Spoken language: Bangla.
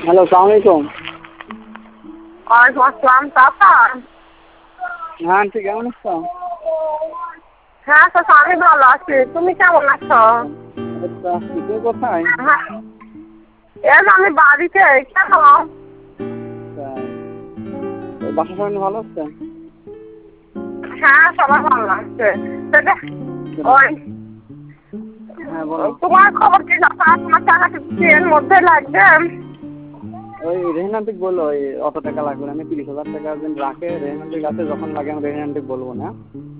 হ্যালো, সালাম আলাইকুম। ওয়ালাইকুম আসসালাম চাচা। হ্যাঁ আন্টি, কেমন আছো? হ্যাঁ চাচা, আমি ভালো আছি। তুমি কেমন আছো? আচ্ছা, তুমি কোথায়? হ্যাঁ, এই যে আমি বাড়িতে। কেন? আচ্ছা, বাসার সবাই ভালো আছে? হ্যাঁ, সবাই ভালো আছে। ওই হ্যাঁ বলো। তোমার খবর কি চাচা? তোমার টাকাটা কি এর মধ্যে লাগবে? ওই রেহান আন্টি বললো ওই অত টাকা লাগবে না, আমি 30,000 টাকা রাখে রেহান আন্টির কাছে, যখন লাগে আমি রেহান আন্টি বলবো না।